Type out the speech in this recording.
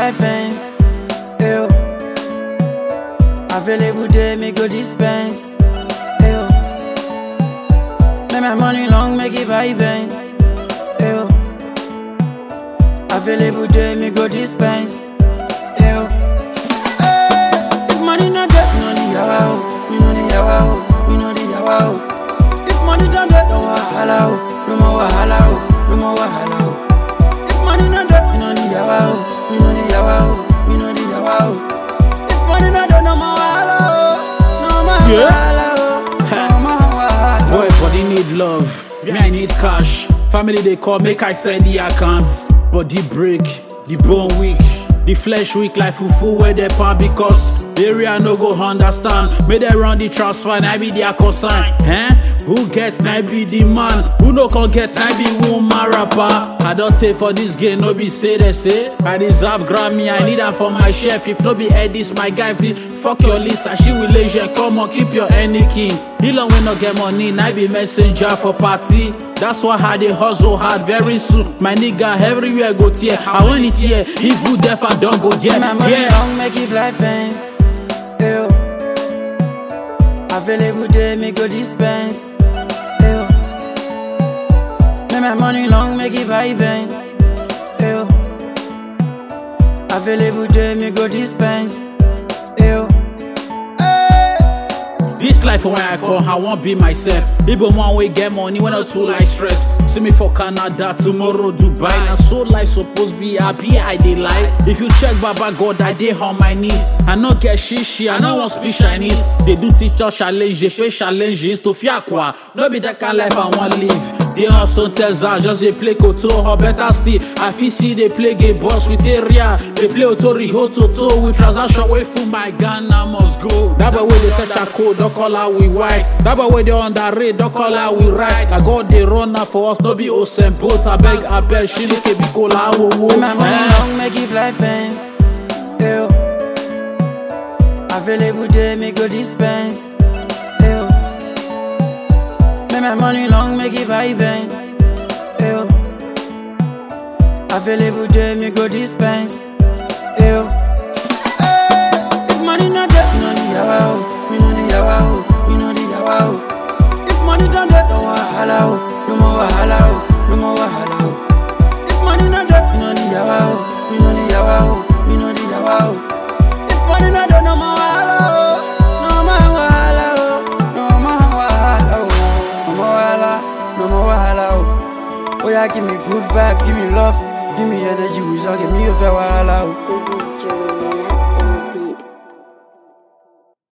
life ends. Eyo. Available day, me go dispense. Eyo. Make my money long, make it buy bang. Eyo. Available day, me go dispense. Eyo. If money not there, you know the yawa ho. You know the yawa ho. You know the yawa ho. If money not there, don't wahala ho. No more wahala ho. No more wahala ho. If money not there, you know the yawa ho. You know the yawa ho. You know the yawa ho. If money not there, no more wahala ho. No more wahala ho. No more wahala ho. Boy, body need love. Me, I need cash. Family they call, make I send the account. Body break, the bone weak, the flesh weak like fufu where they pan because area no go understand. May they run the transfer, and I be their consign. Who gets, I be the man. Who no can get, I be woman rapper. I don't take for this game, no be say they say. I deserve Grammy, I need that for my chef. If no be Eddie's my guy, fuck your Lisa, she will leisure. Come on, keep your any king. He long we no get money, I be messenger for party. That's why I dey hustle hard very soon. My nigga everywhere go tear. I want it here, if you deaf I don't go yet. My money long, make it life ends. Eyo. Available day, me go dispense. Eyo. Make my money long, make it buy bang. Eyo. Available day, me go dispense. Eyo. This life when I call, I won't be myself. Even one way get money when I too like stress. See me for Canada, tomorrow Dubai. Now so life supposed be happy, I dey lie. If you check Baba God, I dey on my knees. I no get shishi, I no want speak Chinese. They do teacher challenge, they face challenges to fiakwa. No be that kind of life I want live. They also tell her just they play koto or better still. I feel see they play gay boss with area. They play otori toto with transaction way for my Ghana must go. That way they set a code, don't call her we white. That way they on the raid, don't call her we right. I got the runner for us, no be Osen boat. I beg, she look at me cola. My money long, make it life ends. Eyo. Available day, me go dispense. Eyo. Make my money long, make it buy bang. Eyo. Available day, me go dispense. Eyo. If money not there, you know the yawa ho. You know the yawa ho. You know the yawa ho. If money not there, don't wahala ho. No more wahala ho. No more wahala ho. If money not there, you know the yawa ho. You know the yawa ho. You know the yawa ho. If money not there, no more wahala ho. No more wahala ho. No more wahala ho. No more wahala. No more wahala ho. Oh yeah, give me good vibe, give me love, give me energy, we give me a fair wahala ho. This is Joe, not on the beat.